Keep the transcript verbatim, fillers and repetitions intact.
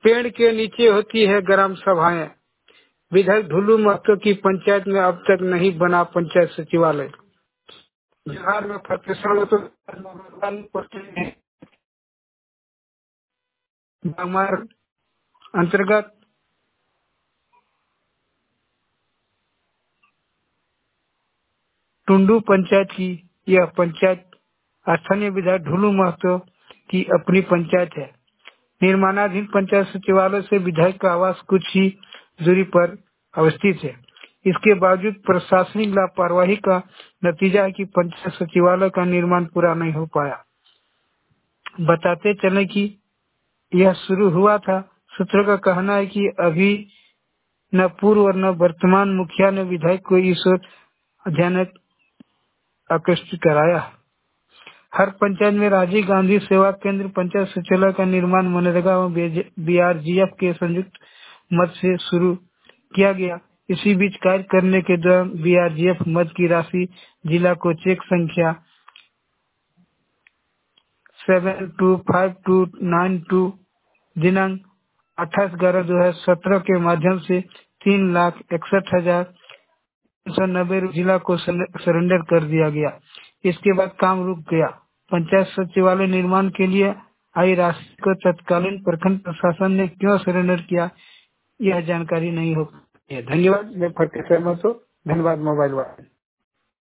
पेड़ के नीचे होती है ग्राम सभाएं। विधायक ढुल्लू महतो की पंचायत में अब तक नहीं बना पंचायत सचिवालय। बिहार में फतेश्वर तो अंतर्गत टुंडू पंचायत की यह पंचायत स्थानीय विधायक ढुल्लू महतो की अपनी पंचायत है। निर्माणाधीन पंचायत सचिवालय से विधायक का आवास कुछ ही दूरी पर अवस्थित है। इसके बावजूद प्रशासनिक लापरवाही का नतीजा है कि पंचायत सचिवालय का निर्माण पूरा नहीं हो पाया। बताते चले कि यह शुरू हुआ था। सूत्रों का कहना है कि अभी न पूर्व और न वर्तमान मुखिया ने विधायक को इस ओर अचानक आकृष्ट कराया। हर पंचायत में राजीव गांधी सेवा केंद्र पंचायत सचिवालय का निर्माण मनरेगा और बी आर जी एफ के संयुक्त मद से शुरू किया गया। इसी बीच कार्य करने के दौरान बी आर जी एफ मद की राशि जिला को चेक संख्या seven two five two nine two दिनांक अट्ठाईस ग्यारह दो हजार सत्रह के माध्यम से तीन लाख इकसठ हजार तीन सौ नब्बे जिला को सरेंडर कर दिया गया। इसके बाद काम रुक गया। पंचायत सचिवालय निर्माण के लिए आई राशि को तत्कालीन प्रखंड प्रशासन ने क्यों सरेंडर किया, यह जानकारी नहीं हो पाई है। धन्यवाद। मैं फतेह शर्मा तो धन्यवाद मोबाइल वाले।